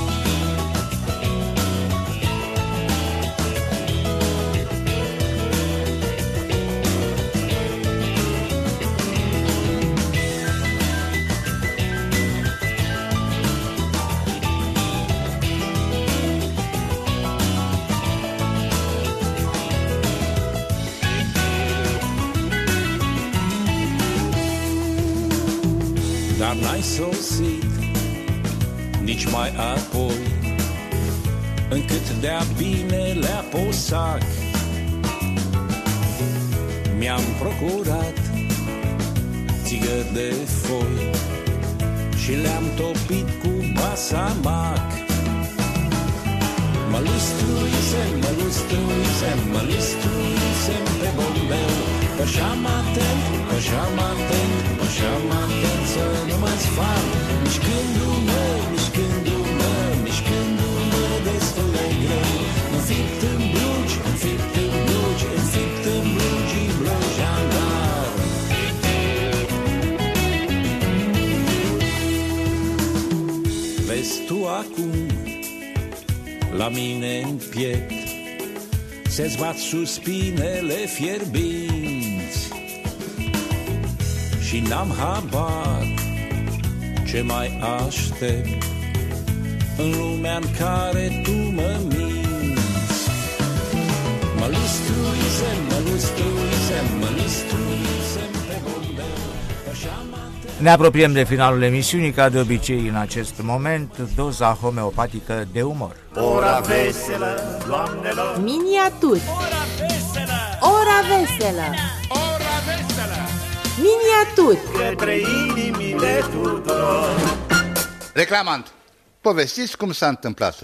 Dar n-ai sosit nici mai apoi, încât de-a binelea posac mi-am procurat țigări de foi și le-am topit cu basamac. Mă lustruisem pe bombeu. Pășeam atent să nu mă sfar. Mișcându-mă destul de greu. Înfipt în blugi blăgi jangar. Vezi tu acum la mine în piept se-ți bat suspinele fierbinți și n-am habar ce mai aștept în lumea în care tu mă minți. Mă lustruisem pe bombeu. Ne apropiem de finalul emisiunii, ca de obicei în acest moment, doza homeopatică de umor. Ora veselă, doamnelor! Miniaturi. Ora veselă. Miniaturi. Către inimile tuturor. Reclamant, povestiți cum s-a întâmplat.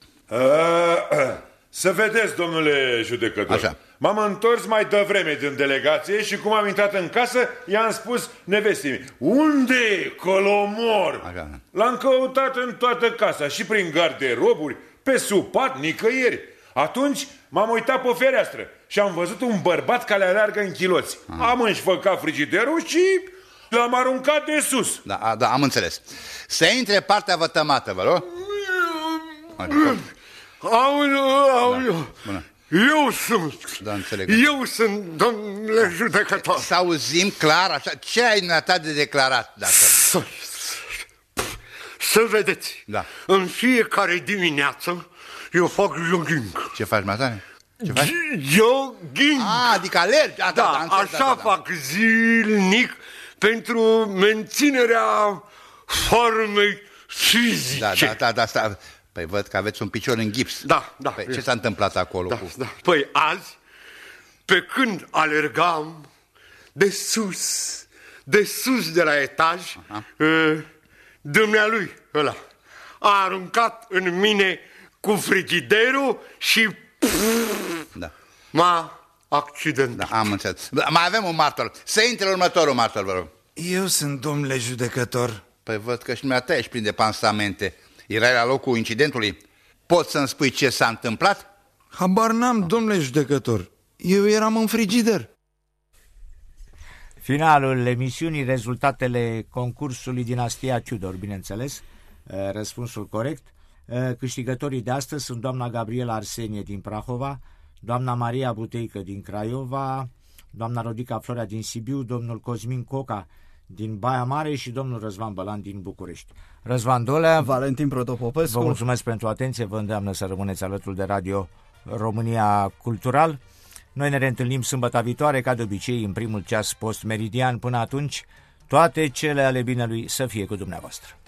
Să vedeți, domnule judecător. Așa. M-am întors mai devreme din delegație și cum am intrat în casă, i-am spus nevestii: unde e Colomor? Așa. L-am căutat în toată casa și prin garderoburi, pe sub pat, nicăieri. Atunci m-am uitat pe fereastră și am văzut un bărbat care aleargă în chiloți. Am înșfăcat frigiderul și l-am aruncat de sus. Da, am înțeles. Să intre partea vătămată, vă rog. Aoleu. Bună. Eu sunt. Da, înțeleg. Eu sunt, domnule judecător. Să auzim clar, așa. Ce ai notat de declarat, dacă... Să vedeți. Da. În fiecare dimineață eu fac jogging. Ce faci, Matane? Ce faci? Jogging. Adică alergi. Da, așa fac zilnic pentru menținerea formei fizice. Da. Păi văd că aveți un picior în gips. Da. Păi, ce s-a întâmplat acolo? Da. Păi azi, pe când alergam de sus de la etaj, dumnealui ăla a aruncat în mine cu frigiderul și m-a accidentat. Da, am înțeles. Mai avem un martor. Să intre următorul martor, vă rog. Eu sunt, domnule judecător. Păi văd că și dumneata ești plin de pansamente. Erai la locul incidentului. Poți să-mi spui ce s-a întâmplat? Habar n-am, domnule judecător. Eu eram în frigider. Finalul emisiunii, rezultatele concursului Dinastia Tudor, bineînțeles, răspunsul corect. Câștigătorii de astăzi sunt doamna Gabriela Arsenie din Prahova, doamna Maria Buteică din Craiova, doamna Rodica Florea din Sibiu, domnul Cosmin Coca din Baia Mare și domnul Răzvan Bălan din București. Răzvan Dolea, Valentin Protopopescu, vă mulțumesc pentru atenție, vă îndeamnă să rămâneți alături de Radio România Cultural. Noi ne reîntâlnim sâmbătă viitoare, ca de obicei, în primul ceas post-meridian. Până atunci, toate cele ale binelui să fie cu dumneavoastră.